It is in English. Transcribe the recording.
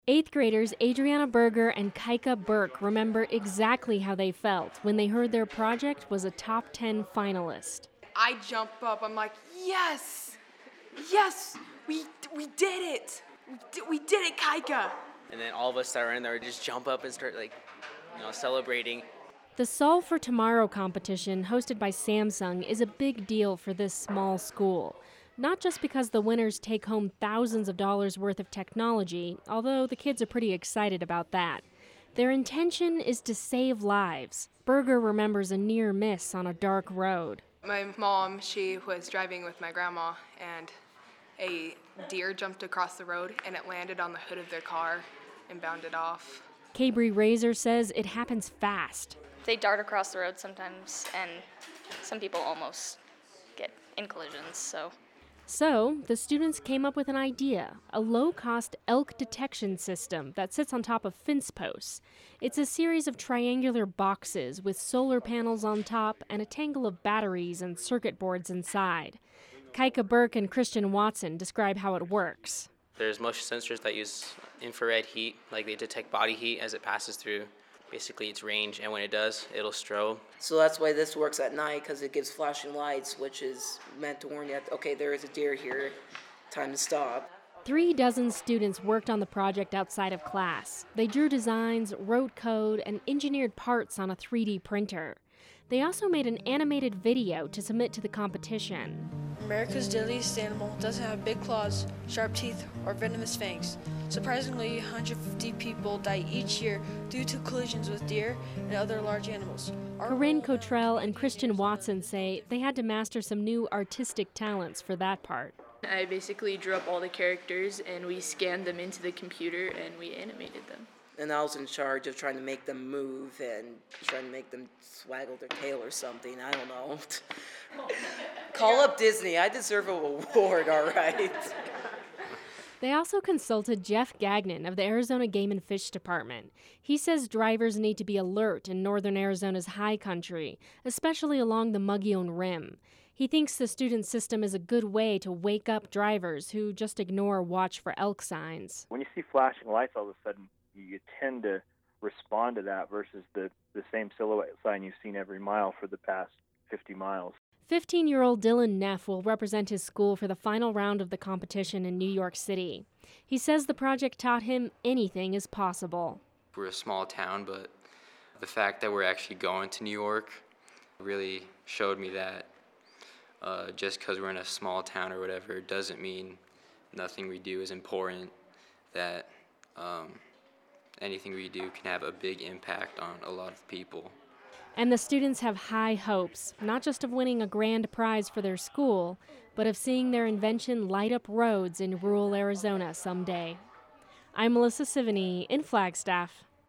Eighth graders Adriana Berger and Kaika Burke remember exactly how they felt when they heard their project was a top 10 finalist. I jump up, I'm like, yes, we did it. We did it, Kaika. And then all of us that were in there just jump up and start celebrating. The Solve for Tomorrow competition, hosted by Samsung, is a big deal for this small school. Not just because the winners take home thousands of dollars worth of technology, although the kids are pretty excited about that. Their intention is to save lives. Berger remembers a near miss on a dark road. My mom, she was driving with my grandma, and a deer jumped across the road, and it landed on the hood of their car and bounded off. Cabri Razor says it happens fast. They dart across the road sometimes, and some people almost get in collisions, So, the students came up with an idea, a low-cost elk detection system that sits on top of fence posts. It's a series of triangular boxes with solar panels on top and a tangle of batteries and circuit boards inside. Kaika Burke and Christian Watson describe how it works. There's motion sensors that use infrared heat, they detect body heat as it passes through basically its range, and when it does, it'll strobe. So that's why this works at night, because it gives flashing lights, which is meant to warn you, okay, there is a deer here, time to stop. 36 students worked on the project outside of class. They drew designs, wrote code, and engineered parts on a 3D printer. They also made an animated video to submit to the competition. America's deadliest animal doesn't have big claws, sharp teeth, or venomous fangs. Surprisingly, 150 people die each year due to collisions with deer and other large animals. Corinne Cottrell and Christian Watson say they had to master some new artistic talents for that part. I basically drew up all the characters, and we scanned them into the computer, and we animated them. And I was in charge of trying to make them move and trying to make them swaggle their tail or something. I don't know. Call up Disney. I deserve an award, all right. They also consulted Jeff Gagnon of the Arizona Game and Fish Department. He says drivers need to be alert in northern Arizona's high country, especially along the Mogollon Rim. He thinks the student system is a good way to wake up drivers who just ignore watch for elk signs. When you see flashing lights, all of a sudden you tend to respond to that versus the same silhouette sign you've seen every mile for the past 50 miles. 15-year-old Dylan Neff will represent his school for the final round of the competition in New York City. He says the project taught him anything is possible. We're a small town, but the fact that we're actually going to New York really showed me that just because we're in a small town or whatever doesn't mean nothing we do is important, that anything we do can have a big impact on a lot of people. And the students have high hopes, not just of winning a grand prize for their school, but of seeing their invention light up roads in rural Arizona someday. I'm Melissa Sivany in Flagstaff.